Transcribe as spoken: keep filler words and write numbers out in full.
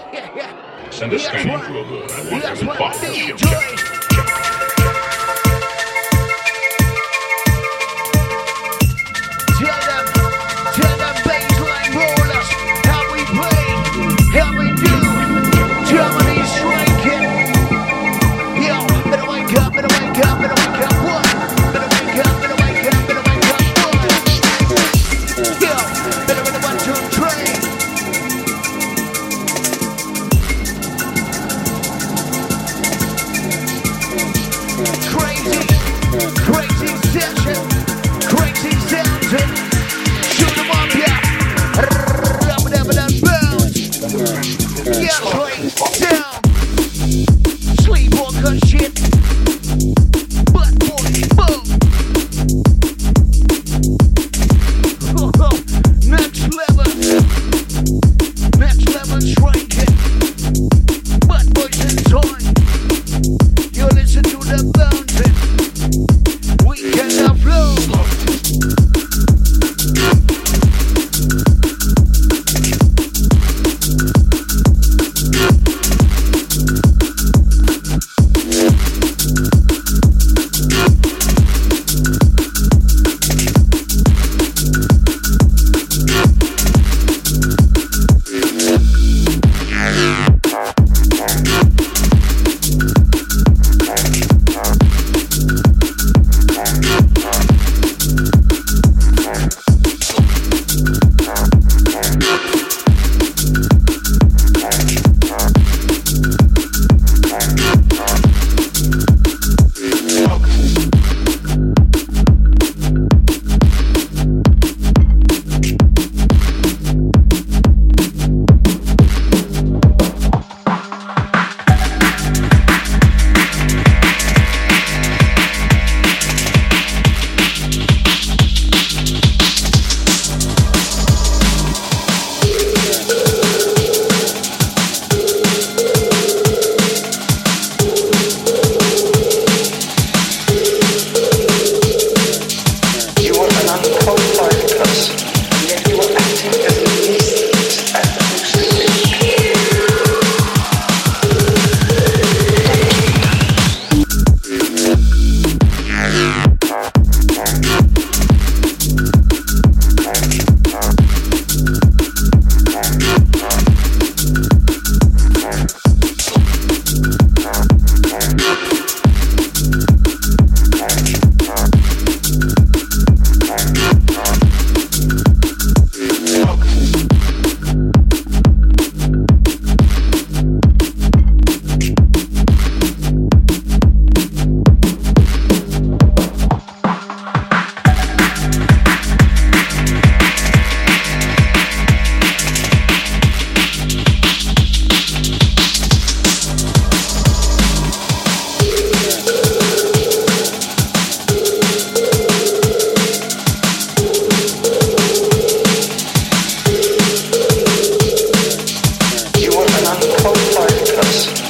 Send a screen into a wall. I want every button. Check, check, check. Tell them, tell them baseline rollers how we play, how we do. Germany's striking. Yo, better wake up, better wake up, better wake up. What? Better wake up, better wake up, better wake up. What? Yo, better run the one, two, three. Crazy, crazy session, crazy sounding. Shoot 'em up, yeah. Rub it up and down, bounce. Yeah, straight down. Sleepwalker shit. Butt boy, boom. Next level. Next level striking. Butt boys and toy. You listen to the bouncing. We cannot flow. You are an unqualified person.